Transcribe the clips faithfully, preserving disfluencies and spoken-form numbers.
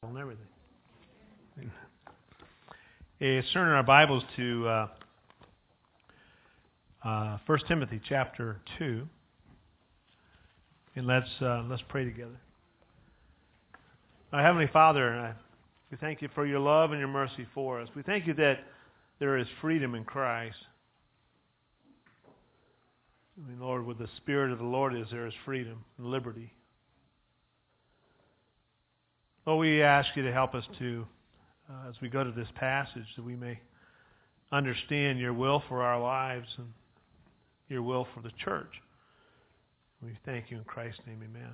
and everything. Let's turn our Bibles to uh, uh, First Timothy chapter two, and let's uh, let's pray together. Our Heavenly Father, uh, we thank you for your love and your mercy for us. We thank you that there is freedom in Christ. I mean, Lord, with the Spirit of the Lord is there is freedom and liberty. Lord, we ask you to help us to, uh, as we go to this passage, that we may understand your will for our lives and your will for the church. We thank you in Christ's name, amen.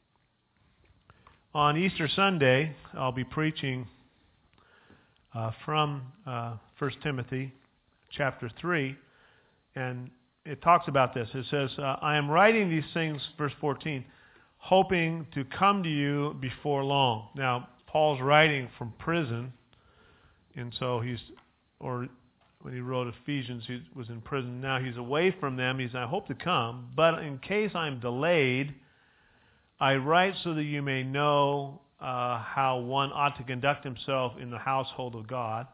On Easter Sunday, I'll be preaching uh, from uh, First Timothy chapter three, and it talks about this. It says, uh, I am writing these things, verse fourteen, hoping to come to you before long. Now, Paul's writing from prison, and so he's, or when he wrote Ephesians, he was in prison. Now he's away from them. He's, I hope to come, but in case I'm delayed, I write so that you may know uh, how one ought to conduct himself in the household of God,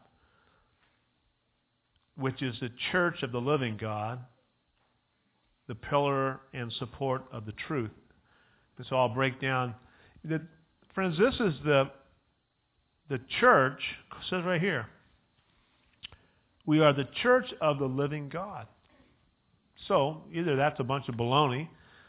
which is the church of the living God, the pillar and support of the truth. So I'll break down. The, friends, this is the the church. It says right here, we are the church of the living God. So either that's a bunch of baloney,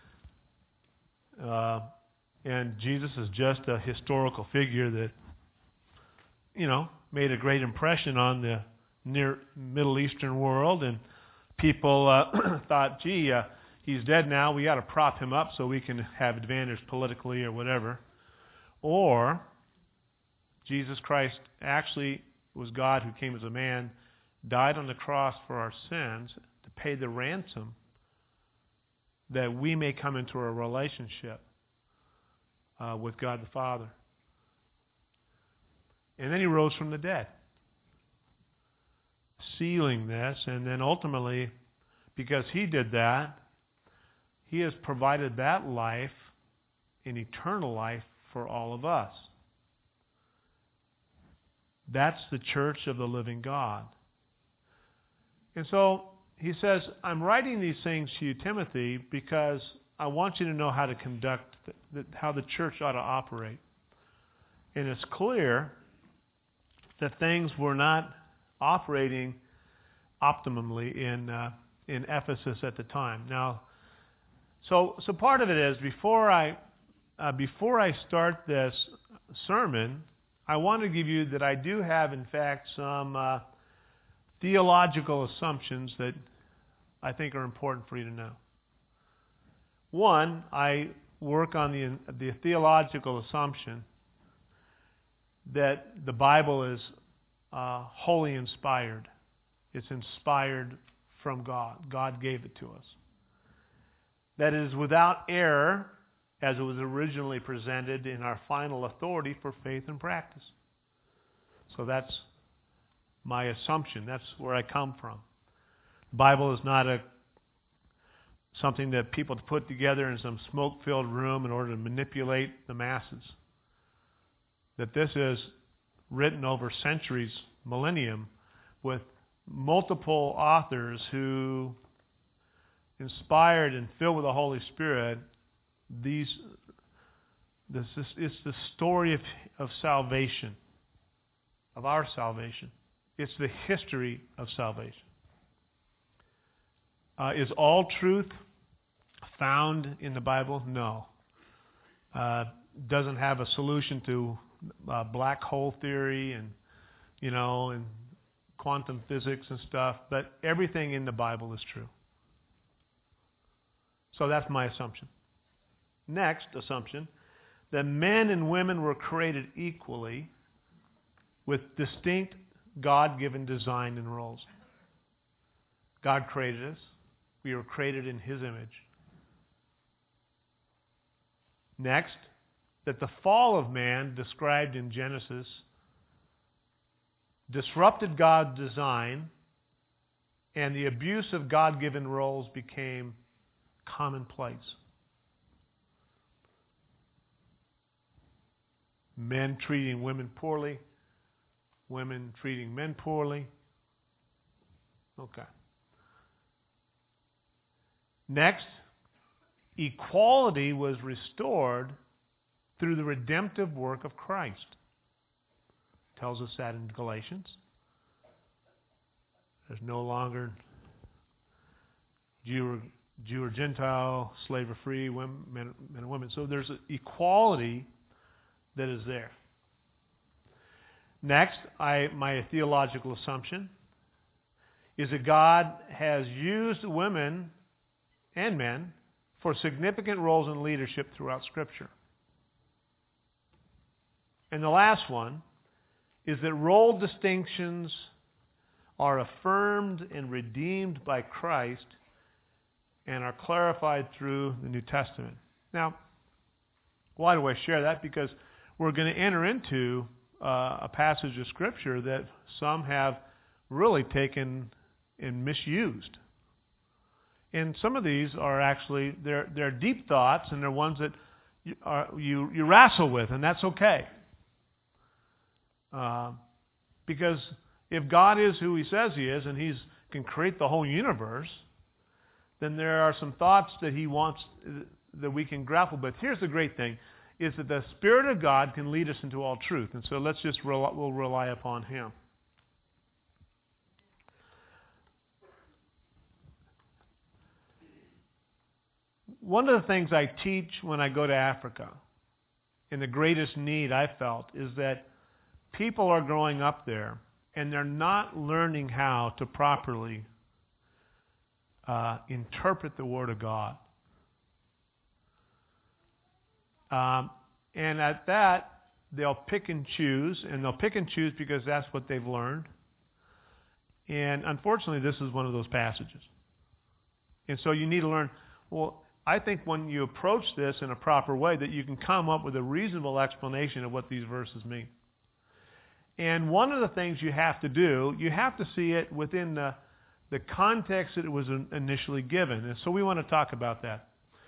uh, and Jesus is just a historical figure that, you know, made a great impression on the near Middle Eastern world, and people uh, thought, gee, uh, he's dead now, we got to prop him up so we can have advantage politically or whatever. Or Jesus Christ actually was God who came as a man, died on the cross for our sins to pay the ransom that we may come into a relationship uh, with God the Father. And then he rose from the dead, sealing this, and then ultimately, because he did that, he has provided that life, an eternal life, for all of us. That's the church of the living God. And so he says, I'm writing these things to you, Timothy, because I want you to know how to conduct, the, how the church ought to operate. And it's clear that things were not operating optimally in uh, in Ephesus at the time. Now, So, so part of it is before I, uh, before I start this sermon, I want to give you that I do have, in fact, some uh, theological assumptions that I think are important for you to know. One, I work on the the theological assumption that the Bible is uh, wholly inspired. It's inspired from God. God gave it to us. That is without error, as it was originally presented in our final authority for faith and practice. So that's my assumption. That's where I come from. The Bible is not a something that people put together in some smoke-filled room in order to manipulate the masses. That this is written over centuries, millennium, with multiple authors who, inspired and filled with the Holy Spirit, these this is it's the story of of salvation, of our salvation. It's the history of salvation. Uh, is all truth found in the Bible? No. Uh, doesn't have a solution to uh, black hole theory and you know and quantum physics and stuff, but everything in the Bible is true. So that's my assumption. Next assumption, that men and women were created equally with distinct God-given design and roles. God created us. We were created in His image. Next, that the fall of man, described in Genesis, disrupted God's design, and the abuse of God-given roles became commonplace. men treating women poorly, women treating men poorly. Okay. Next, equality was restored through the redemptive work of Christ. It tells us that in Galatians. There's no longer Jew or, Jew or Gentile, slave or free, women, men, men and women. So there's an equality that is there. Next, I, my theological assumption is that God has used women and men for significant roles in leadership throughout Scripture. And the last one is that role distinctions are affirmed and redeemed by Christ and are clarified through the New Testament. Now, why do I share that? Because we're going to enter into uh, a passage of Scripture that some have really taken and misused. And some of these are actually, they're, they're deep thoughts, and they're ones that you, are, you, you wrestle with, and that's okay. Uh, because if God is who He says He is, and He can create the whole universe, then there are some thoughts that He wants that we can grapple with. Here's the great thing, is that the Spirit of God can lead us into all truth. And so let's just rely, we'll rely upon Him. One of the things I teach when I go to Africa, and the greatest need I felt, is that people are growing up there and they're not learning how to properly uh, interpret the Word of God. Um, and at that, they'll pick and choose, and they'll pick and choose because that's what they've learned. And unfortunately, this is one of those passages. And so you need to learn, well, I think when you approach this in a proper way, that you can come up with a reasonable explanation of what these verses mean. And one of the things you have to do, you have to see it within the, the context that it was initially given. And so we want to talk about that.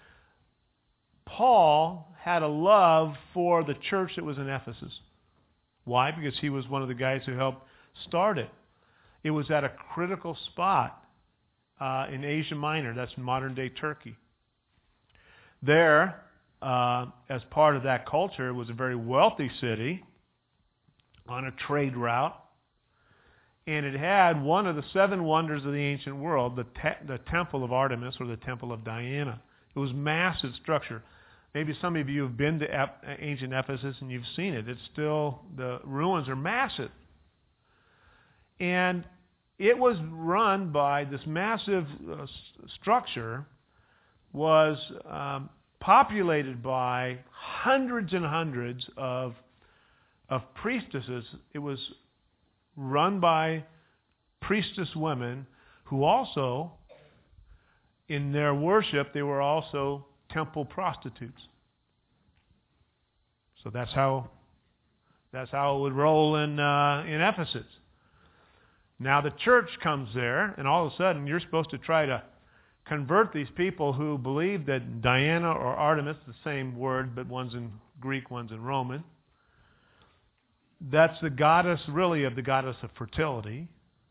Paul had a love for the church that was in Ephesus. Why? Because he was one of the guys who helped start it. It was at a critical spot uh, in Asia Minor. That's modern-day Turkey. There, uh, as part of that culture, it was a very wealthy city on a trade route. And it had one of the seven wonders of the ancient world, the, te- the Temple of Artemis or the Temple of Diana. It was massive structure. Maybe some of you have been to Ep- ancient Ephesus and you've seen it. It's still, the ruins are massive. And it was run by this massive uh, structure, was um, populated by hundreds and hundreds of, of priestesses. It was run by priestess women who also, in their worship, they were also temple prostitutes. So that's how that's how it would roll in uh, in Ephesus. Now the church comes there, and all of a sudden you're supposed to try to convert these people who believe that Diana or Artemis, the same word, but one's in Greek, one's in Roman. That's the goddess, really, of the goddess of fertility.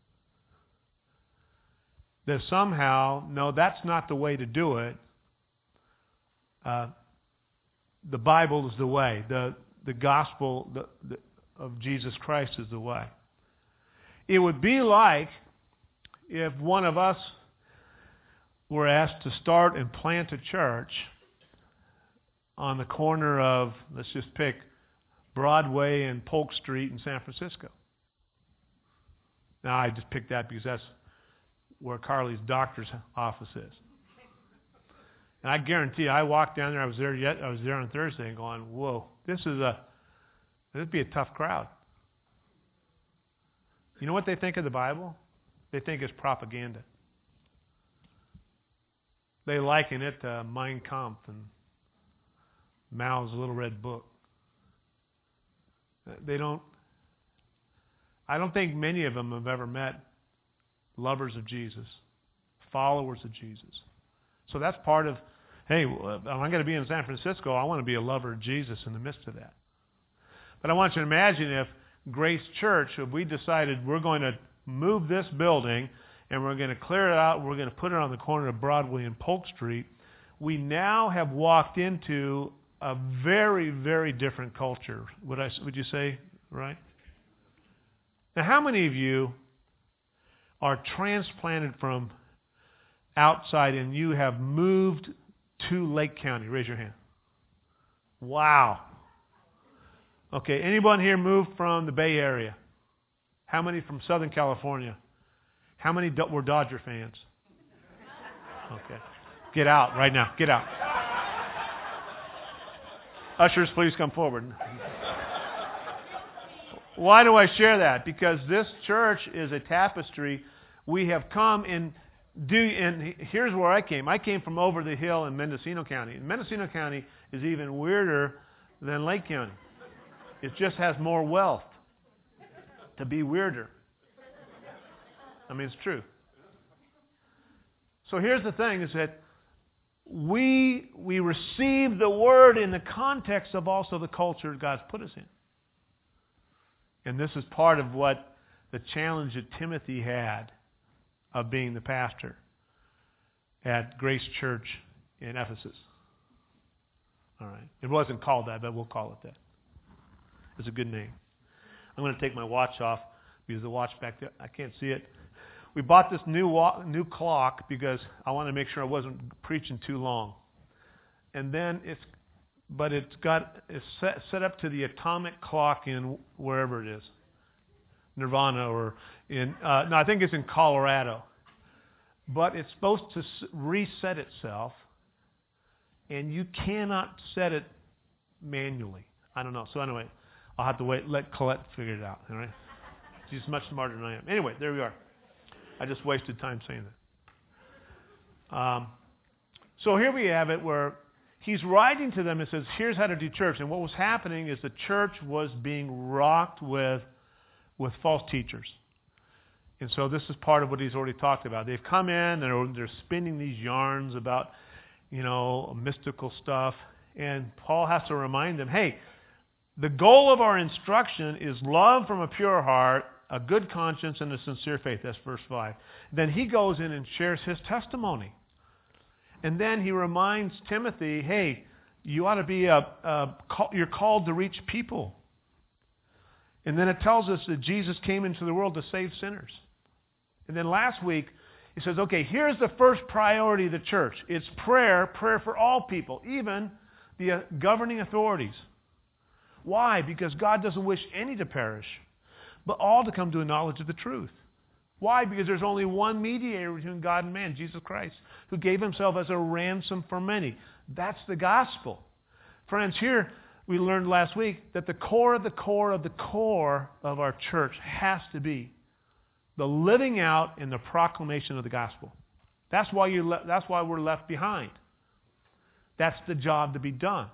That somehow, no, that's not the way to do it. Uh, the Bible is the way. The the gospel the, the, of Jesus Christ is the way. It would be like if one of us were asked to start and plant a church on the corner of, let's just pick, Broadway and Polk Street in San Francisco. Now, I just picked that because that's where Carly's doctor's office is. And I guarantee you, I walked down there, I was there yet, I was there on Thursday and going, whoa, this is a, this would be a tough crowd. You know what they think of the Bible? They think it's propaganda. They liken it to Mein Kampf and Mao's Little Red Book. They don't, I don't think many of them have ever met lovers of Jesus, followers of Jesus. So that's part of, hey, if I'm going to be in San Francisco, I want to be a lover of Jesus in the midst of that. But I want you to imagine if Grace Church, if we decided we're going to move this building and we're going to clear it out, we're going to put it on the corner of Broadway and Polk Street, we now have walked into a very, very different culture. Would I? Would you say, right? Now, how many of you are transplanted from outside and you have moved to Lake County? Raise your hand. Wow. Okay, anyone here moved from the Bay Area? How many from Southern California? How many do- were Dodger fans? Okay. Get out right now. Get out. Ushers, please come forward. Why do I share that? Because this church is a tapestry. We have come in, do, and here's where I came. I came from over the hill in Mendocino County. And Mendocino County is even weirder than Lake County. It just has more wealth to be weirder. I mean, it's true. So here's the thing, is that we we receive the Word in the context of also the culture God's put us in. And this is part of what the challenge that Timothy had of being the pastor at Grace Church in Ephesus. All right. It wasn't called that, but we'll call it that. It's a good name. I'm going to take my watch off because the watch back there, I can't see it. We bought this new wa- new clock because I want to make sure I wasn't preaching too long. And then it's, but it's got it's set, set up to the atomic clock in wherever it is, Nirvana or in uh, no, I think it's in Colorado. But it's supposed to reset itself, and you cannot set it manually. I don't know. So anyway, I'll have to wait. Let Colette figure it out. All right? She's much smarter than I am. Anyway, there we are. I just wasted time saying that. Um, so here we have it where he's writing to them and says, here's how to do church. And what was happening is the church was being rocked with, with false teachers. And so this is part of what he's already talked about. They've come in, and they're, they're spinning these yarns about, you know, mystical stuff. And Paul has to remind them, hey, the goal of our instruction is love from a pure heart, a good conscience, and a sincere faith. That's verse five. Then he goes in and shares his testimony. And then he reminds Timothy, hey, you ought to be a, a you're called to reach people. And then it tells us that Jesus came into the world to save sinners. And then last week, he says, okay, here's the first priority of the church. It's prayer, prayer for all people, even the uh, governing authorities. Why? Because God doesn't wish any to perish, but all to come to a knowledge of the truth. Why? Because there's only one mediator between God and man, Jesus Christ, who gave himself as a ransom for many. That's the gospel. Friends, here we learned last week that the core of the core of the core of our church has to be the living out and the proclamation of the gospel. That's why you le- that's why we're left behind. That's the job to be done.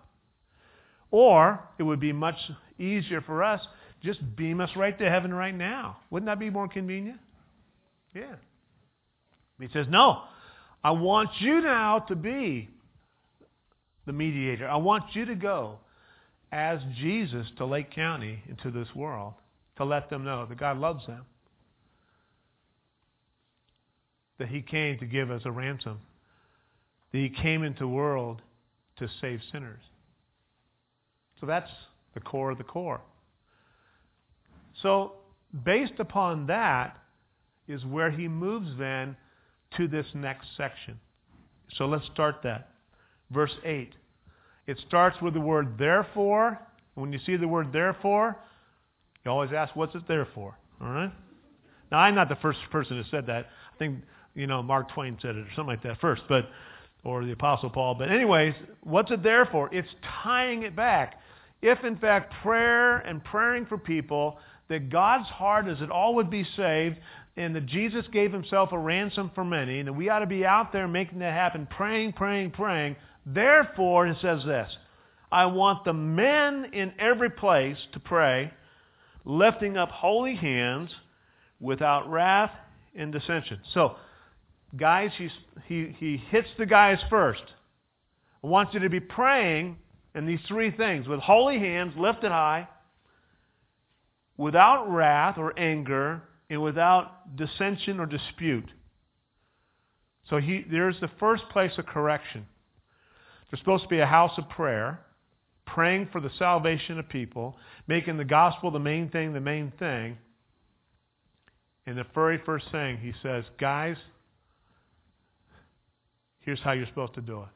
Or it would be much easier for us, just beam us right to heaven right now. Wouldn't that be more convenient? Yeah. He says, no, I want you now to be the mediator. I want you to go as Jesus to Lake County, into this world, to let them know that God loves them. That he came to give us a ransom. That he came into the world to save sinners. So that's the core of the core. So based upon that is where he moves then to this next section. So let's start that. Verse eight. It starts with the word therefore. When you see the word therefore, you always ask, what's it there for? All right? Now, I'm not the first person who said that. I think, you know, Mark Twain said it or something like that first, but or the Apostle Paul. But anyways, what's it there for? It's tying it back. If, in fact, prayer and praying for people, that God's heart is that all would be saved, and that Jesus gave himself a ransom for many, and that we ought to be out there making that happen, praying, praying, praying. Therefore, it says this, I want the men in every place to pray, lifting up holy hands without wrath and dissension. So, guys, he's, he, he hits the guys first. I want you to be praying in these three things, with holy hands lifted high, without wrath or anger, and without dissension or dispute. So he, there's the first place of correction. There's supposed to be a house of prayer, praying for the salvation of people, making the gospel the main thing, the main thing. And the very first thing he says, guys, here's how you're supposed to do it.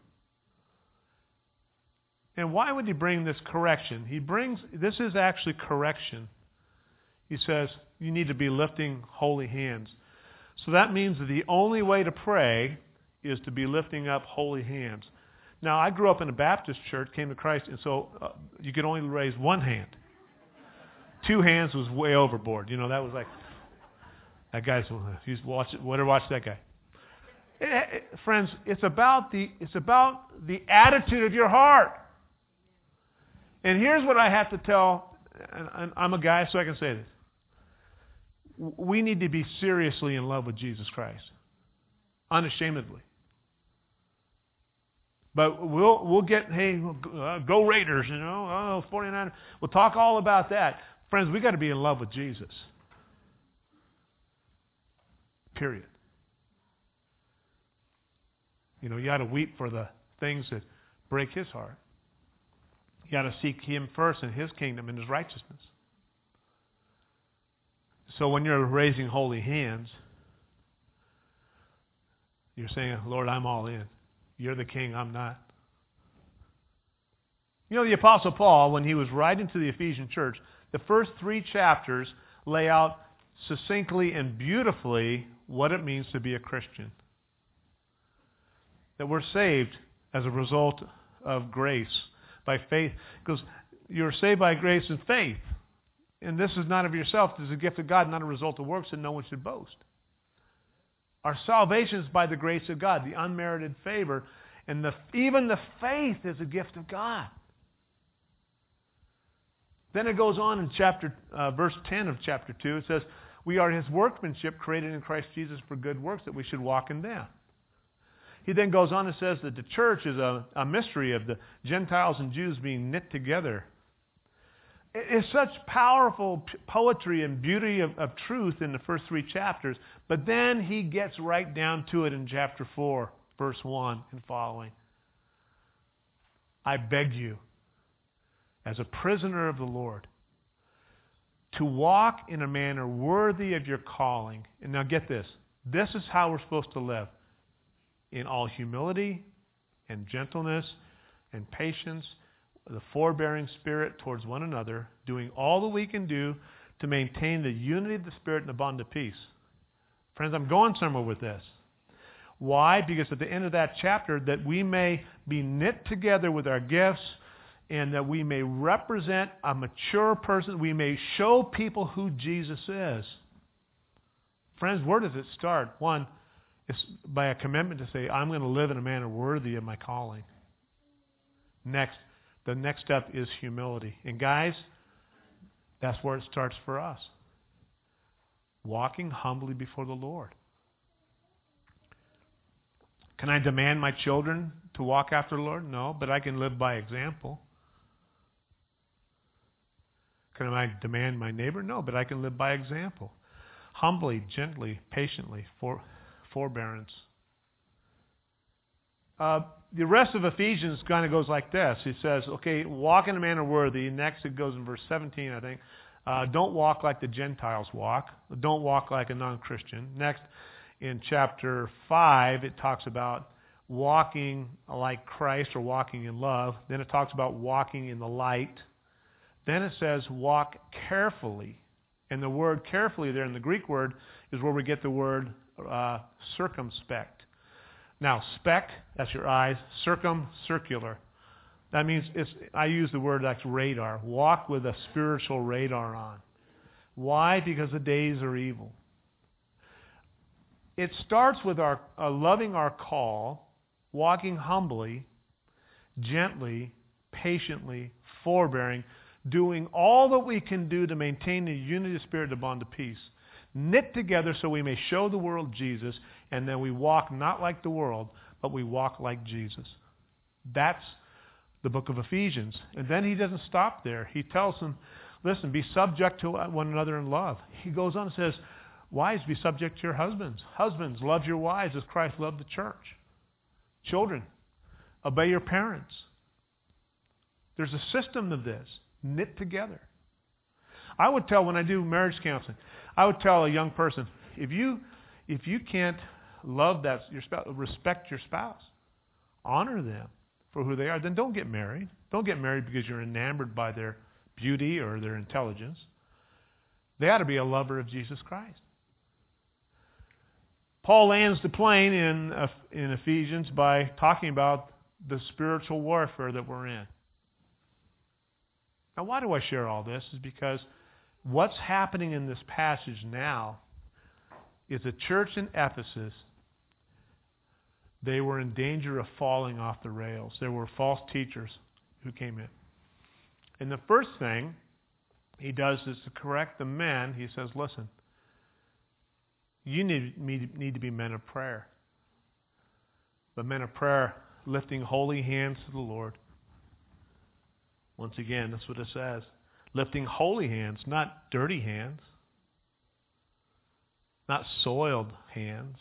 And why would he bring this correction? He brings, this is actually correction. He says, you need to be lifting holy hands. So that means that the only way to pray is to be lifting up holy hands. Now, I grew up in a Baptist church, came to Christ, and so uh, you could only raise one hand. Two hands was way overboard. You know, that was like, that guy's, he's watch, whatever, watch that guy. It, it, friends, it's about the it's about the attitude of your heart. And here's what I have to tell, and I'm a guy, so I can say this. We need to be seriously in love with Jesus Christ, unashamedly. But we'll we'll get, hey, uh, go Raiders, you know, oh, forty-nine. We'll talk all about that. Friends, we got to be in love with Jesus. Period. You know, you got to weep for the things that break his heart. You got to seek him first and his kingdom and his righteousness. So when you're raising holy hands, you're saying, Lord, I'm all in. You're the king, I'm not. You know, the Apostle Paul, when he was writing to the Ephesian church, the first three chapters lay out succinctly and beautifully what it means to be a Christian. That we're saved as a result of grace, by faith. Because you're saved by grace and faith. And this is not of yourself. It is a gift of God, not a result of works, and no one should boast. Our salvation is by the grace of God, the unmerited favor. And the, even the faith is a gift of God. Then it goes on in chapter uh, verse ten of chapter two. It says, we are his workmanship created in Christ Jesus for good works that we should walk in them. He then goes on and says that the church is a, a mystery of the Gentiles and Jews being knit together. It's such powerful poetry and beauty of, of truth in the first three chapters. But then he gets right down to it in chapter four, verse one and following. I beg you, as a prisoner of the Lord, to walk in a manner worthy of your calling. And now get this. This is how we're supposed to live. In all humility and gentleness and patience, the forbearing spirit towards one another, doing all that we can do to maintain the unity of the Spirit and the bond of peace. Friends, I'm going somewhere with this. Why? Because at the end of that chapter, that we may be knit together with our gifts and that we may represent a mature person. We may show people who Jesus is. Friends, where does it start? One, it's by a commitment to say, I'm going to live in a manner worthy of my calling. Next, the next step is humility. And guys, that's where it starts for us. Walking humbly before the Lord. Can I demand my children to walk after the Lord? No, but I can live by example. Can I demand my neighbor? No, but I can live by example. Humbly, gently, patiently, for forbearance. Uh, the rest of Ephesians kind of goes like this. He says, okay, walk in a manner worthy. Next it goes in verse seventeen, I think. Uh, don't walk like the Gentiles walk. Don't walk like a non-Christian. Next, in chapter five, it talks about walking like Christ or walking in love. Then it talks about walking in the light. Then it says walk carefully. And the word carefully there in the Greek word is where we get the word uh, circumspect. Now, spec, that's your eyes. Circum, circular. That means, it's, I use the word like radar. Walk with a spiritual radar on. Why? Because the days are evil. It starts with our uh, loving our call, walking humbly, gently, patiently, forbearing, doing all that we can do to maintain the unity of the Spirit, the bond of peace. Knit together so we may show the world Jesus, and then we walk not like the world, but we walk like Jesus. That's the book of Ephesians. And then he doesn't stop there. He tells them, Listen, be subject to one another in love. He goes on and says, wives, be subject to your husbands. Husbands, love your wives as Christ loved the church. Children, obey your parents. There's a system of this, knit together. I would tell, when I do marriage counseling, I would tell a young person, if you if you can't love that your spouse, respect your spouse, honor them for who they are, then don't get married. Don't get married because you're enamored by their beauty or their intelligence. They ought to be a lover of Jesus Christ. Paul lands the plane in in Ephesians by talking about the spiritual warfare that we're in. Now, why do I share all this? Is because what's happening in this passage now is a church in Ephesus. They were in danger of falling off the rails. There were false teachers who came in. And the first thing he does is to correct the men. He says, listen, you need, need to be men of prayer. But men of prayer, lifting holy hands to the Lord. Once again, that's what it says. Lifting holy hands, not dirty hands. Not soiled hands.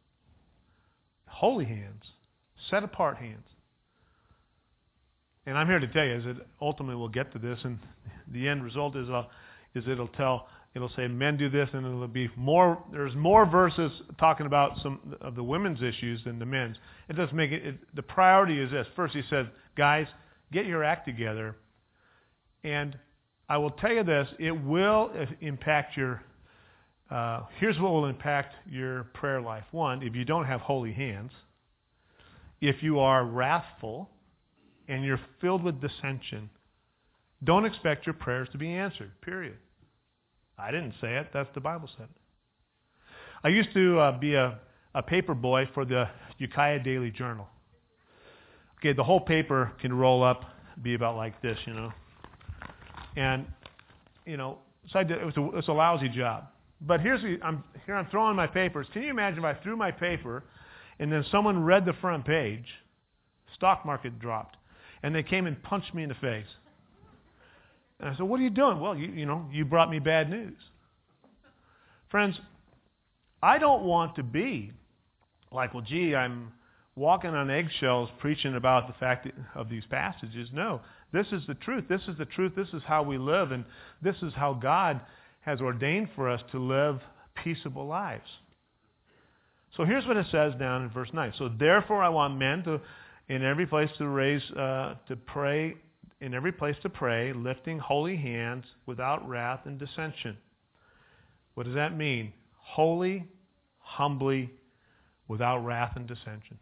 Holy hands. Set apart hands. And I'm here to tell you, is that ultimately we'll get to this, and the end result is, uh, is it'll tell, it'll say men do this, and it'll be more. There's more verses talking about some of the women's issues than the men's. It doesn't make it, it. The priority is this. First, he says, guys, get your act together, and I will tell you this: it will impact your. Uh, here's what will impact your prayer life. One, if you don't have holy hands, if you are wrathful, and you're filled with dissension, don't expect your prayers to be answered, period. I didn't say it. That's the Bible said it. I used to uh, be a, a paper boy for the Ukiah Daily Journal. Okay, the whole paper can roll up, be about like this, you know. And, you know, so I did, it, was a, it was a lousy job. But here's the, I'm, here I'm throwing my papers. Can you imagine if I threw my paper and then someone read the front page, stock market dropped, and they came and punched me in the face. And I said, what are you doing? Well, you, you know, you brought me bad news. Friends, I don't want to be like, well, gee, I'm walking on eggshells preaching about the fact of these passages. No, this is the truth. This is the truth. This is how we live, and this is how God has ordained for us to live peaceable lives. So here's what it says down in verse nine. So therefore I want men to, in every place to raise, uh, to pray, in every place to pray, lifting holy hands without wrath and dissension. What does that mean? Holy, humbly, without wrath and dissension.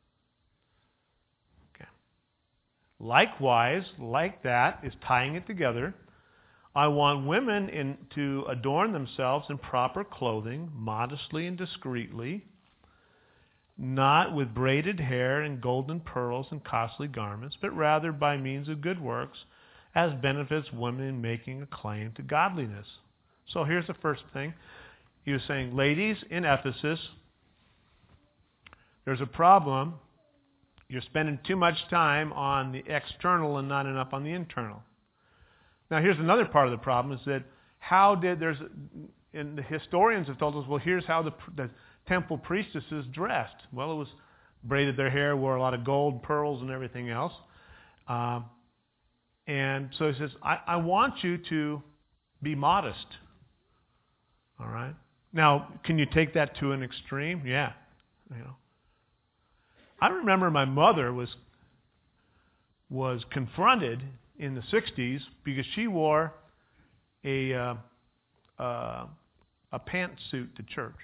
Okay. Likewise, like that, is tying it together. I want women in, to adorn themselves in proper clothing, modestly and discreetly, not with braided hair and golden pearls and costly garments, but rather by means of good works, as benefits women in making a claim to godliness. So here's the first thing. He was saying, ladies in Ephesus, there's a problem. You're spending too much time on the external and not enough on the internal. Now, here's another part of the problem, is that how did, there's, and the historians have told us, well, here's how the, the temple priestesses dressed. Well, it was braided their hair, wore a lot of gold, pearls, and everything else. Um, and so he says, I, I want you to be modest. All right? Now, can you take that to an extreme? Yeah. You know. I remember my mother was was confronted in the sixties because she wore a uh, uh, a pantsuit to church,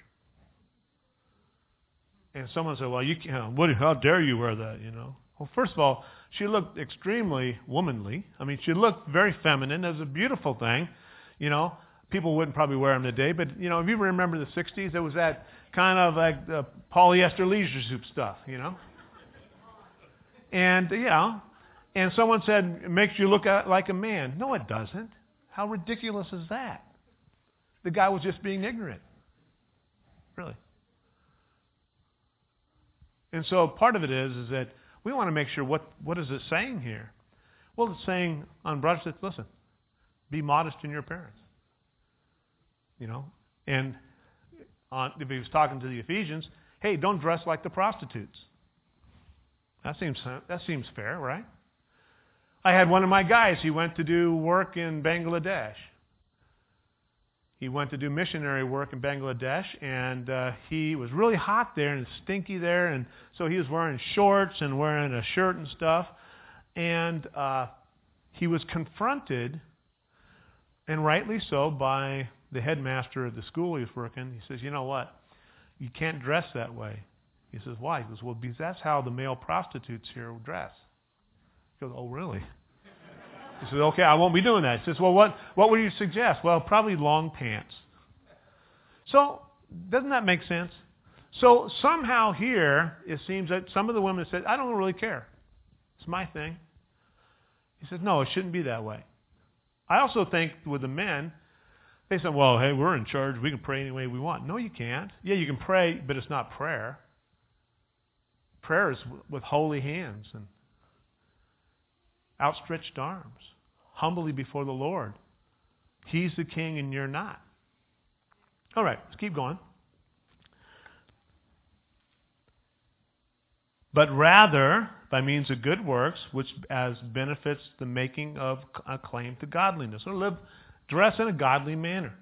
and someone said, "Well, you can't. What? How dare you wear that?" You know. Well, first of all, she looked extremely womanly. I mean, she looked very feminine. It was a beautiful thing, you know. People wouldn't probably wear them today, but you know, if you remember the sixties, there was that kind of like the polyester leisure suit stuff, you know. And you know, and someone said, it makes you look like a man. No, it doesn't. How ridiculous is that? The guy was just being ignorant. Really. And so part of it is, is that we want to make sure what, what is it saying here? Well, it's saying on broad, listen, Be modest in your appearance. You know, and on, if he was talking to the Ephesians, hey, don't dress like the prostitutes. That seems that seems fair, right? I had one of my guys. He went to do work in Bangladesh. He went to do missionary work in Bangladesh, and uh, he was really hot there and stinky there, and so he was wearing shorts and wearing a shirt and stuff. And uh, he was confronted, and rightly so, by the headmaster of the school he was working. He says, you know what? You can't dress that way. He says, why? He goes, well, because that's how the male prostitutes here dress. He goes, oh, really? He says, okay, I won't be doing that. He says, well, what, what would you suggest? Well, probably long pants. So, doesn't that make sense? So, somehow here, it seems that some of the women said, I don't really care. It's my thing. He says, no, it shouldn't be that way. I also think with the men, they said, well, hey, we're in charge. We can pray any way we want. No, you can't. Yeah, you can pray, but it's not prayer. Prayer is with holy hands and outstretched arms, humbly before the Lord. He's the king and you're not. All right, let's keep going. But rather, by means of good works, which as benefits the making of a claim to godliness, or live, dress in a godly manner.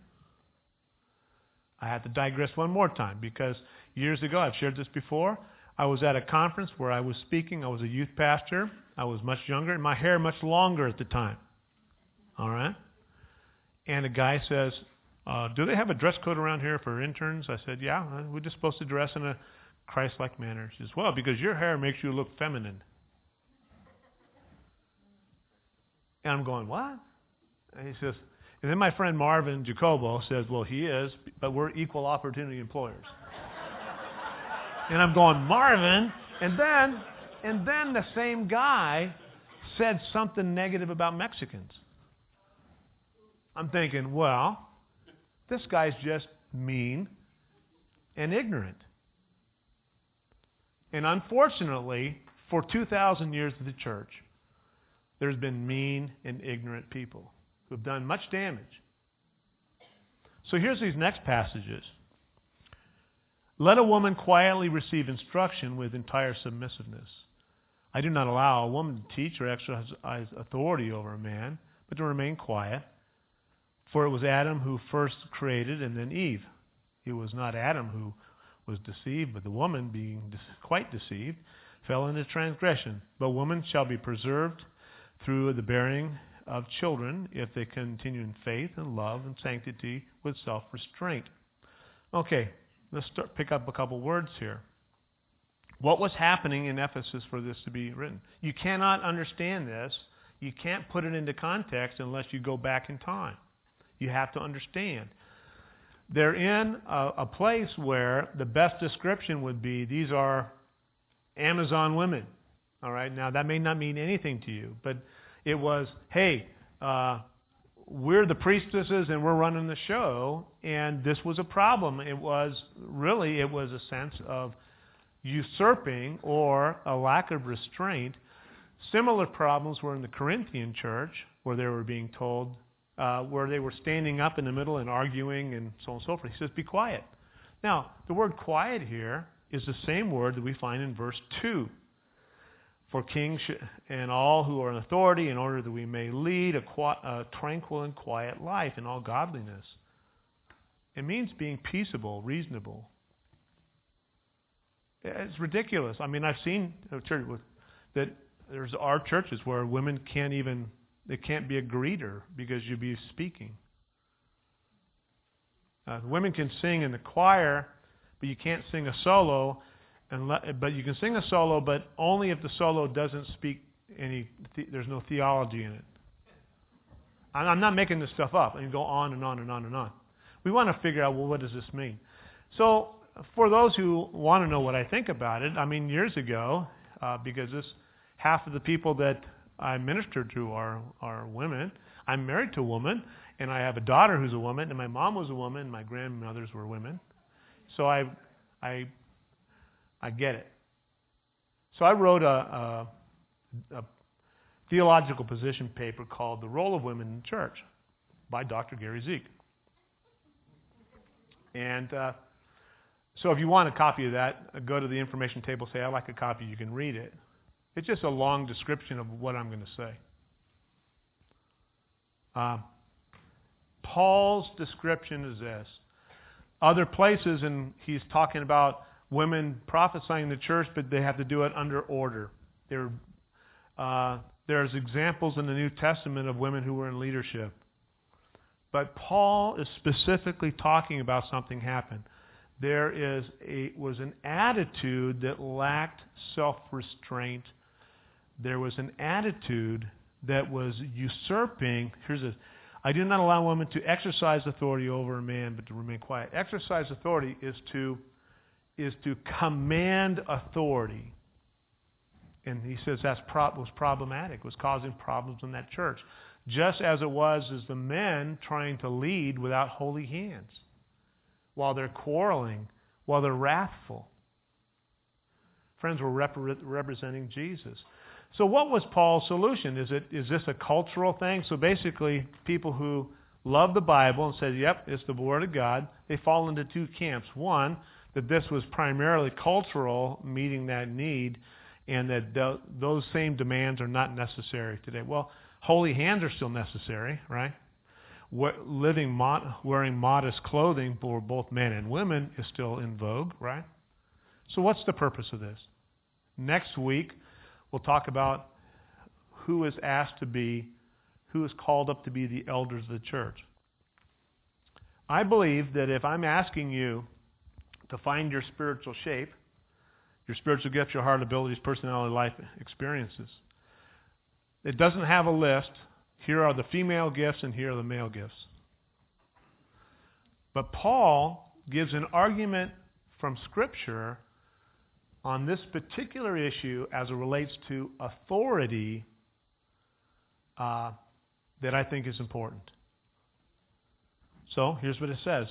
I have to digress one more time because years ago, I've shared this before, I was at a conference where I was speaking. I was a youth pastor. I was much younger, and my hair much longer at the time. All right? And a guy says, uh, do they have a dress code around here for interns? I said, yeah, we're just supposed to dress in a Christ-like manner. She says, well, because your hair makes you look feminine. And I'm going, what? And he says, and then my friend Marvin Jacobo says, well, he is, but we're equal opportunity employers. And I'm going, Marvin, and then, and then the same guy said something negative about Mexicans. I'm thinking, well, this guy's just mean and ignorant. And unfortunately, for two thousand years of the church, there's been mean and ignorant people who have done much damage. So here's these next passages. Let a woman quietly receive instruction with entire submissiveness. I do not allow a woman to teach or exercise authority over a man, but to remain quiet. For it was Adam who first created and then Eve. It was not Adam who was deceived, but the woman, being quite deceived, fell into transgression. But woman shall be preserved through the bearing of children if they continue in faith and love and sanctity with self-restraint. Okay. Let's start, pick up a couple words here. What was happening in Ephesus for this to be written? You cannot understand this. You can't put it into context unless you go back in time. You have to understand. They're in a, a place where the best description would be these are Amazon women. All right. Now that may not mean anything to you, but it was, hey, uh, we're the priestesses and we're running the show, and this was a problem. It was really, it was a sense of usurping or a lack of restraint. Similar problems were in the Corinthian church, where they were being told, uh, where they were standing up in the middle and arguing and so on and so forth. He says, be quiet. Now, the word quiet here is the same word that we find in verse two. For kings and all who are in authority, in order that we may lead a, qui- a tranquil and quiet life in all godliness. It means being peaceable, reasonable. It's ridiculous. I mean, I've seen a church with, that there's are churches where women can't even, they can't be a greeter because you'd be speaking. Uh, women can sing in the choir, but you can't sing a solo. And let, but you can sing a solo, but only if the solo doesn't speak any, the, there's no theology in it. I'm not making this stuff up. I can go on and on and on and on. We want to figure out, well, what does this mean? So for those who want to know what I think about it, I mean, years ago, uh, because this half of the people that I minister to are, are women. I'm married to a woman, and I have a daughter who's a woman, and my mom was a woman, and my grandmothers were women. So I... I I get it. So I wrote a, a, a theological position paper called The Role of Women in the Church. by Doctor Gary Zeke. And uh, so if you want a copy of that, uh, go to the information table, say, I'd like a copy. You can read it. It's just a long description of what I'm going to say. Uh, Paul's description is this. Other places, and he's talking about women prophesying in the church, but they have to do it under order. There, uh, there's examples in the New Testament of women who were in leadership. But Paul is specifically talking about something happened. There is a was an attitude that lacked self-restraint. There was an attitude that was usurping. Here's a, I do not allow women to exercise authority over a man, but to remain quiet. Exercise authority is to is to command authority. And he says that pro- was problematic, was causing problems in that church. Just as it was as the men trying to lead without holy hands, while they're quarreling, while they're wrathful. Friends, we're rep- representing Jesus. So what was Paul's solution? Is it is this a cultural thing? So basically, people who love the Bible and say, yep, it's the Word of God, they fall into two camps. One, that this was primarily cultural, meeting that need, and that th- those same demands are not necessary today. Well, holy hands are still necessary, right? Living, mod- wearing modest clothing for both men and women is still in vogue, right? So what's the purpose of this? Next week, we'll talk about who is asked to be, who is called up to be the elders of the church. I believe that if I'm asking you to find your spiritual shape, your spiritual gifts, your heart, abilities, personality, life experiences, it doesn't have a list. Here are the female gifts and here are the male gifts. But Paul gives an argument from Scripture on this particular issue as it relates to authority uh, that I think is important. So here's what it says.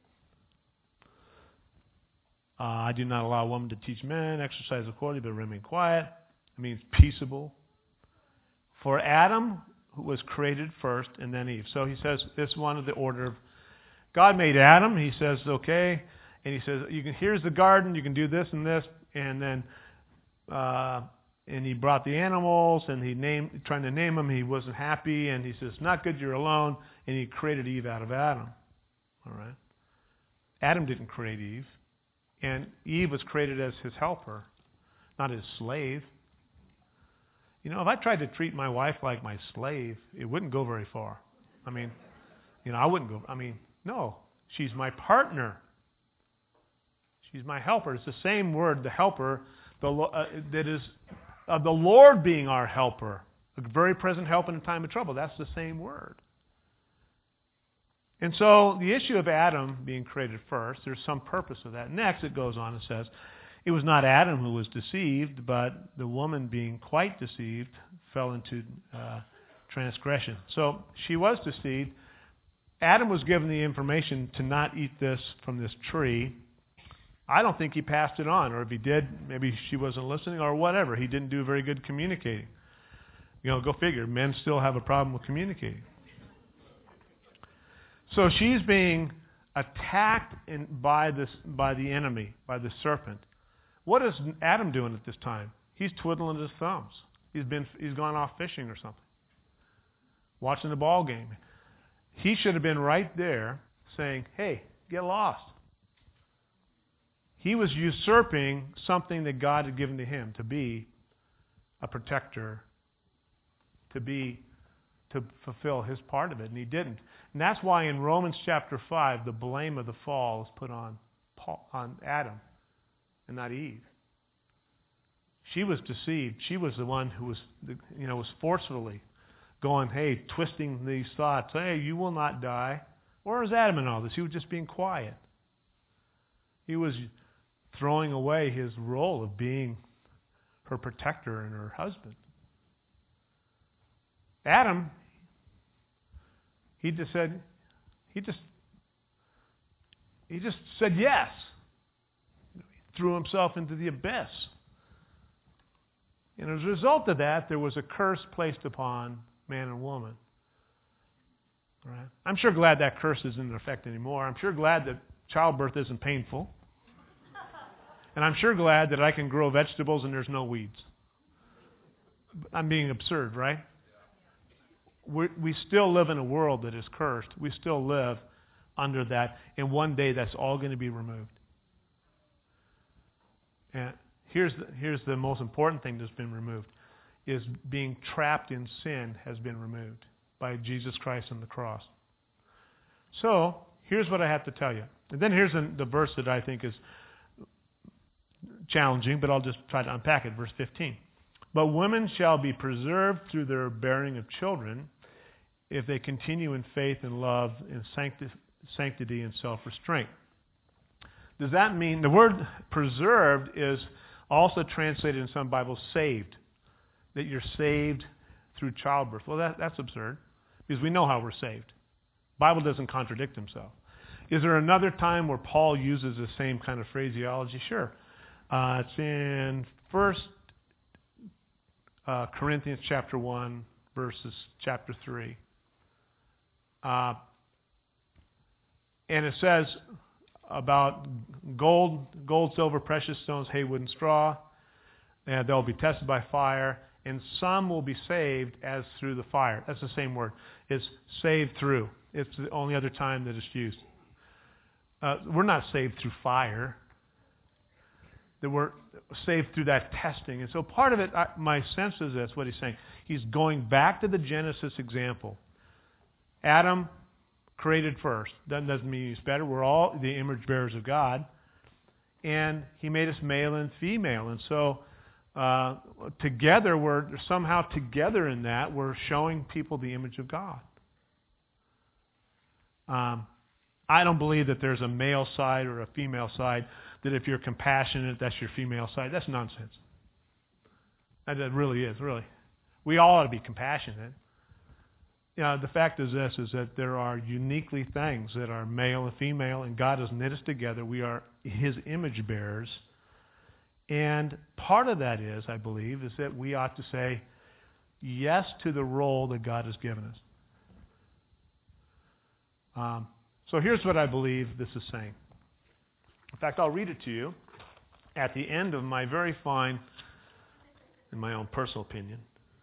Uh, I do not allow a woman to teach men, exercise authority, but remain quiet. It means peaceable. For Adam, who was created first, and then Eve. So he says this one of the order of God made Adam. He says, okay, and he says, you can. Here's the garden. You can do this and this, and then, uh, and he brought the animals, and he named, trying to name them. He wasn't happy, and he says, not good. You're alone, and he created Eve out of Adam. All right. Adam didn't create Eve, and Eve was created as his helper, not his slave. You know, if I tried to treat my wife like my slave, it wouldn't go very far. I mean, you know, I wouldn't go. I mean, no, she's my partner. She's my helper. It's the same word, the helper, the, uh, that is uh, the Lord being our helper, a very present help in a time of trouble. That's the same word. And so the issue of Adam being created first, there's some purpose of that. Next, it goes on and says, it was not Adam who was deceived, but the woman being quite deceived fell into uh, transgression. So she was deceived. Adam was given the information to not eat this from this tree. I don't think he passed it on, or if he did, maybe she wasn't listening, or whatever. He didn't do very good communicating. You know, go figure. Men still have a problem with communicating. So she's being attacked in, by this by the enemy, by the serpent. What is Adam doing at this time? He's twiddling his thumbs. He's been he's gone off fishing or something, watching the ball game. He should have been right there saying, "Hey, get lost." He was usurping something that God had given to him to be a protector, to be to fulfill his part of it, and he didn't. And that's why in Romans chapter five, the blame of the fall is put on Paul, on Adam, and not Eve. She was deceived. She was the one who was, you know, was forcefully going, hey, twisting these thoughts. Hey, you will not die. Where is Adam in all this? He was just being quiet. He was throwing away his role of being her protector and her husband. Adam, he just said, he just, he just said yes. He threw himself into the abyss. And as a result of that, there was a curse placed upon man and woman. Right? I'm sure glad that curse isn't in effect anymore. I'm sure glad that childbirth isn't painful. And I'm sure glad that I can grow vegetables and there's no weeds. I'm being absurd, right? We're, we still live in a world that is cursed. We still live under that. And one day that's all going to be removed. And here's the, here's the most important thing that's been removed, is being trapped in sin has been removed by Jesus Christ on the cross. So, here's what I have to tell you. And then here's the, the verse that I think is challenging, but I'll just try to unpack it. Verse fifteen. But women shall be preserved through their bearing of children if they continue in faith and love and sancti- sanctity and self-restraint. Does that mean, the word preserved is also translated in some Bibles saved, that you're saved through childbirth. Well, that, that's absurd, because we know how we're saved. The Bible doesn't contradict himself. Is there another time where Paul uses the same kind of phraseology? Sure. Uh, it's in First uh, Corinthians chapter one, verses chapter three. Uh, and it says about gold, gold, silver, precious stones, hay, wood, and straw. And they'll be tested by fire, and some will be saved as through the fire. That's the same word. It's saved through. It's the only other time that it's used. Uh, we're not saved through fire. That we're saved through that testing. And so part of it, I, my sense is this, what he's saying. He's going back to the Genesis example. Adam created first. That doesn't mean he's better. We're all the image bearers of God. And he made us male and female. And so uh, together, we're somehow together in that, we're showing people the image of God. Um, I don't believe that there's a male side or a female side, that if you're compassionate, that's your female side. That's nonsense. That really is, really. We all ought to be compassionate. You know, the fact is this, is that there are uniquely things that are male and female, and God has knit us together. We are His image bearers. And part of that is, I believe, is that we ought to say yes to the role that God has given us. Um, so here's what I believe this is saying. In fact, I'll read it to you at the end of my very fine, in my own personal opinion.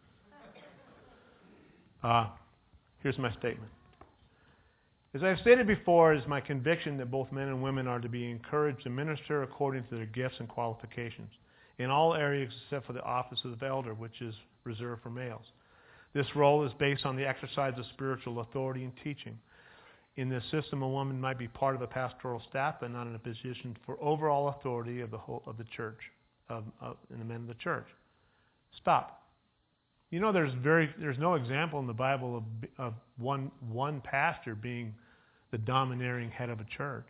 Uh, here's my statement. As I've stated before, it is my conviction that both men and women are to be encouraged to minister according to their gifts and qualifications in all areas except for the office of elder, which is reserved for males. This role is based on the exercise of spiritual authority and teaching. In this system, a woman might be part of a pastoral staff, but not in a position for overall authority of the whole of the church, of, of in the men of the church. Stop. You know, there's very there's no example in the Bible of of one one pastor being the domineering head of a church.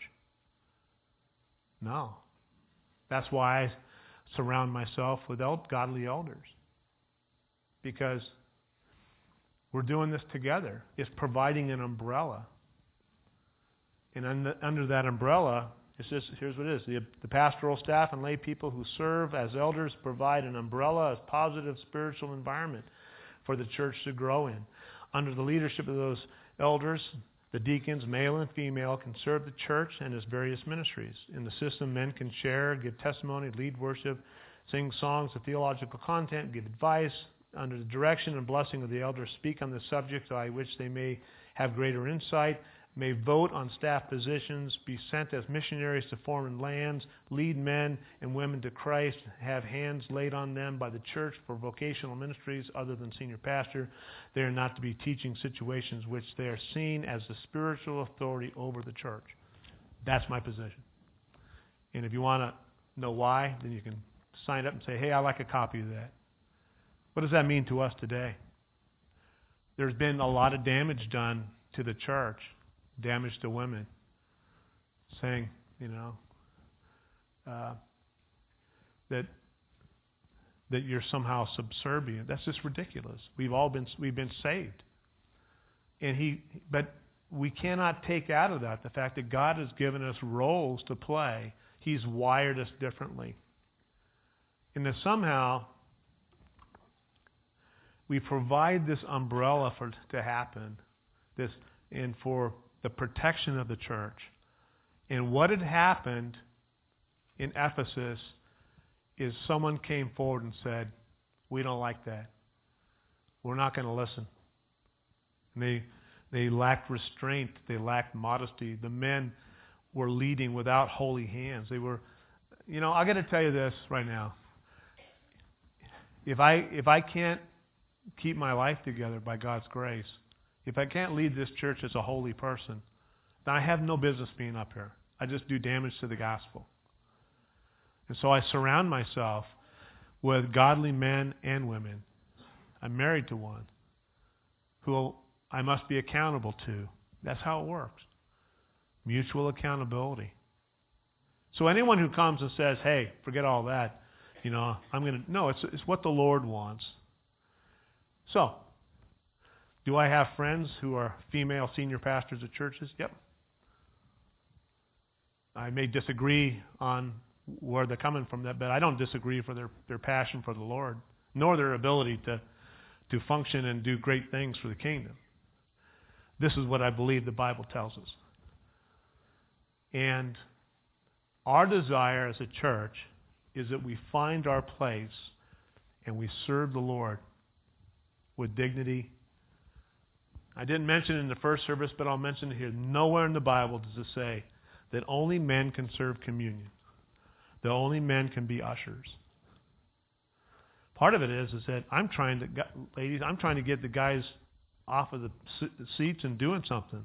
No, that's why I surround myself with godly elders, because we're doing this together. It's providing an umbrella. And under, under that umbrella, it's just, here's what it is. The, the pastoral staff and lay people who serve as elders provide an umbrella, a positive spiritual environment for the church to grow in. Under the leadership of those elders, the deacons, male and female, can serve the church and its various ministries. In the system, men can share, give testimony, lead worship, sing songs of theological content, give advice. Under the direction and blessing of the elders, speak on the subject by which they may have greater insight, may vote on staff positions, be sent as missionaries to foreign lands, lead men and women to Christ, have hands laid on them by the church for vocational ministries other than senior pastor. They are not to be teaching situations which they are seen as the spiritual authority over the church. That's my position. And if you want to know why, then you can sign up and say, hey, I'd like a copy of that. What does that mean to us today? There's been a lot of damage done to the church. Damage to women, saying, you know, uh, that that you're somehow subservient. That's just ridiculous. We've all been we've been saved, and he, but we cannot take out of that the fact that God has given us roles to play. He's wired us differently, and that somehow we provide this umbrella for to happen, this and for the protection of the church. And what had happened in Ephesus is someone came forward and said, we don't like that. We're not going to listen. And they they lacked restraint. They lacked modesty. The men were leading without holy hands. They were, you know, I got to tell you this right now. If I if I can't keep my life together by God's grace, if I can't lead this church as a holy person, then I have no business being up here. I just do damage to the gospel. And so I surround myself with godly men and women. I'm married to one who I must be accountable to. That's how it works. Mutual accountability. So anyone who comes and says, hey, forget all that, you know, I'm going to, no, it's, it's what the Lord wants. So, do I have friends who are female senior pastors at churches? Yep. I may disagree on where they're coming from, that, but I don't disagree for their, their passion for the Lord, nor their ability to, to function and do great things for the kingdom. This is what I believe the Bible tells us. And our desire as a church is that we find our place and we serve the Lord with dignity. I didn't mention it in the first service, but I'll mention it here. Nowhere in the Bible does it say that only men can serve communion. That only men can be ushers. Part of it is, is that I'm trying to, ladies, I'm trying to get the guys off of the seats and doing something.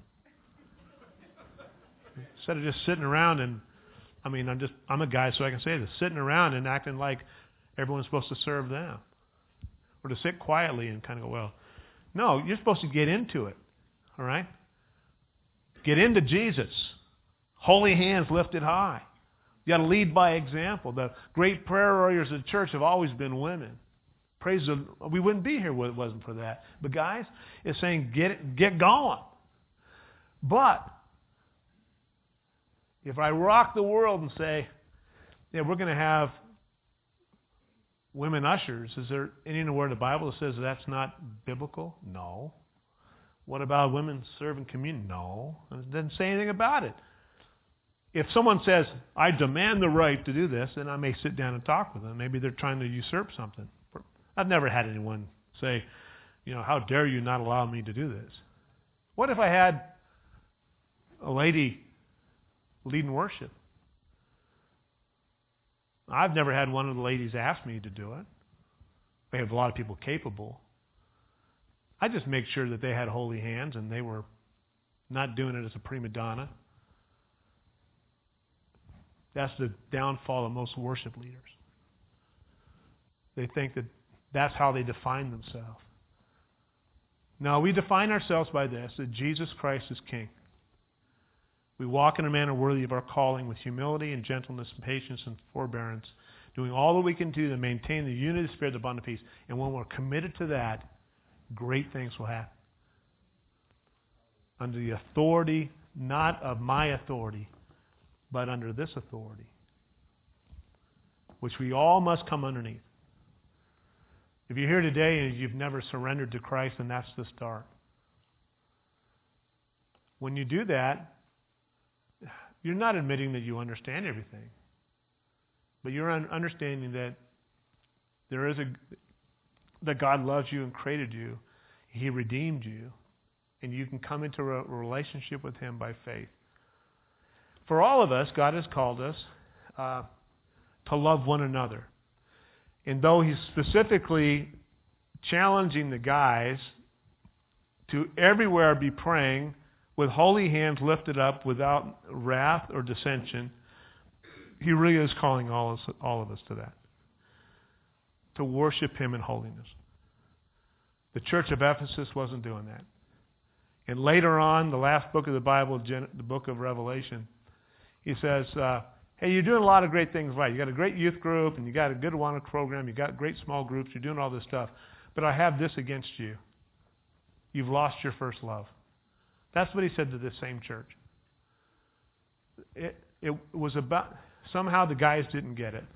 Instead of just sitting around and, I mean, I'm just, I'm a guy, so I can say this, sitting around and acting like everyone's supposed to serve them. Or to sit quietly and kind of go, well, no, you're supposed to get into it. All right? Get into Jesus. Holy hands lifted high. You got to lead by example. The great prayer warriors of the church have always been women. Praise the Lord. We wouldn't be here if it wasn't for that. But guys, it's saying get get going. But if I rock the world and say, yeah, we're going to have women ushers, is there anywhere in the Bible that says that's not biblical? No. What about women serving communion? No. It doesn't say anything about it. If someone says, I demand the right to do this, then I may sit down and talk with them. Maybe they're trying to usurp something. I've never had anyone say, you know, how dare you not allow me to do this? What if I had a lady leading worship? I've never had one of the ladies ask me to do it. We have a lot of people capable. I just make sure that they had holy hands and they were not doing it as a prima donna. That's the downfall of most worship leaders. They think that that's how they define themselves. No, we define ourselves by this, that Jesus Christ is King. We walk in a manner worthy of our calling with humility and gentleness and patience and forbearance, doing all that we can do to maintain the unity of the Spirit, the bond of peace. And when we're committed to that, great things will happen. Under the authority, not of my authority, but under this authority, which we all must come underneath. If you're here today and you've never surrendered to Christ, then that's the start. When you do that, you're not admitting that you understand everything, but you're understanding that there is a that God loves you and created you. He redeemed you, and you can come into a relationship with Him by faith. For all of us, God has called us uh, to love one another. And though He's specifically challenging the guys to everywhere be praying with holy hands lifted up without wrath or dissension, He really is calling all of us, all of us to that. To worship Him in holiness. The church of Ephesus wasn't doing that. And later on, the last book of the Bible, the book of Revelation, he says, uh, hey, you're doing a lot of great things right. You got a great youth group, and you got a good Awana program, you got great small groups, you're doing all this stuff. But I have this against you. You've lost your first love. That's what he said to this same church. It, it was about, somehow the guys didn't get it.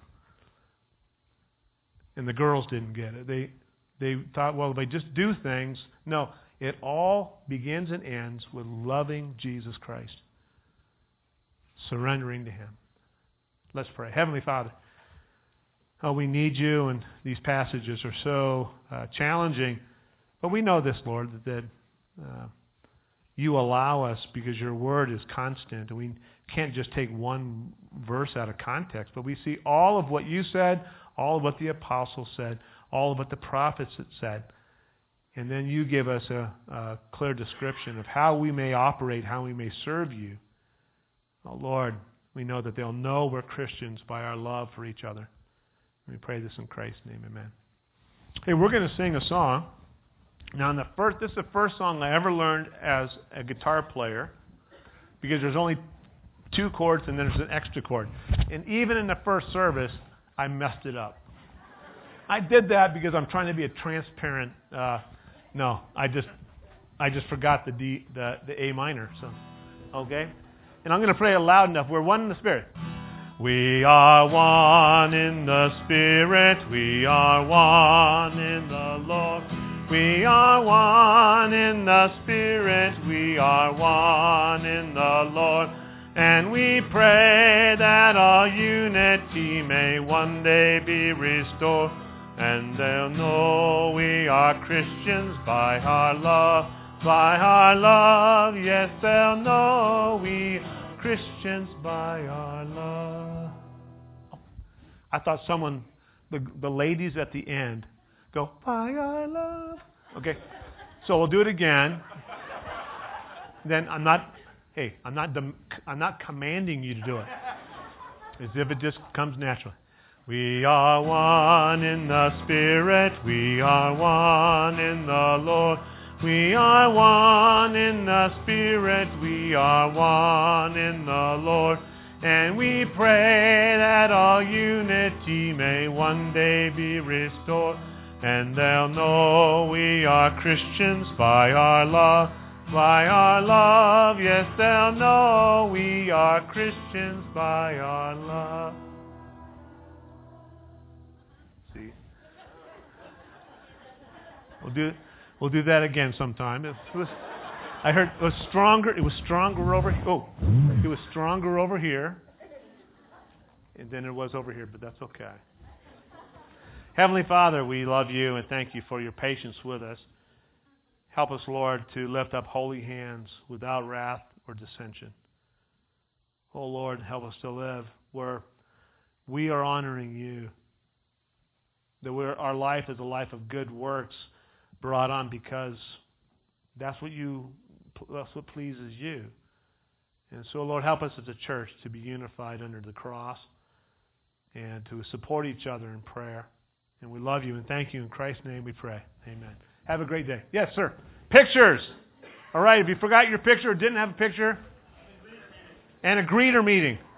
And the girls didn't get it. They they thought, well, if they just do things. No, It all begins and ends with loving Jesus Christ, surrendering to Him. Let's pray. Heavenly Father, oh, we need You, and these passages are so uh, challenging. But we know this, Lord, that, that uh, You allow us because Your Word is constant, and we can't just take one verse out of context, but we see all of what You said, all of what the apostles said, all of what the prophets had said. And then You give us a, a clear description of how we may operate, how we may serve You. Oh, Lord, we know that they'll know we're Christians by our love for each other. We pray this in Christ's name, amen. Hey, we're going to sing a song. Now, in the first, this is the first song I ever learned as a guitar player, because there's only two chords and then there's an extra chord. And even in the first service, I messed it up. I did that because I'm trying to be a transparent. Uh, no, I just, I just forgot the D, the, the A minor. So, okay. And I'm going to pray it loud enough. We're one in the Spirit. We are one in the Spirit. We are one in the Lord. We are one in the Spirit. We are one in the Lord. And we pray that our unity may one day be restored. And they'll know we are Christians by our love. By our love, yes, they'll know we are Christians by our love. I thought someone, the, the ladies at the end, go, by our love. Okay, so we'll do it again. Then I'm not, hey, I'm not, I'm not commanding you to do it. As if it just comes naturally. We are one in the Spirit. We are one in the Lord. We are one in the Spirit, we are one in the Lord, and we pray that all unity may one day be restored, and they'll know we are Christians by our love, by our love, yes, they'll know we are Christians by our love. See? We'll do it. We'll do that again sometime. It was, I heard it was stronger. It was stronger over. Oh, it was stronger over here, and then it was over here. But that's okay. Heavenly Father, we love You and thank You for Your patience with us. Help us, Lord, to lift up holy hands without wrath or dissension. Oh Lord, help us to live where we are honoring You. That we're, our life is a life of good works, brought on because that's what you, that's what pleases You. And so, Lord, help us as a church to be unified under the cross and to support each other in prayer. And we love You and thank You. In Christ's name we pray. Amen. Have a great day. Yes, sir. Pictures. All right, if you forgot your picture or didn't have a picture, and a greeter meeting.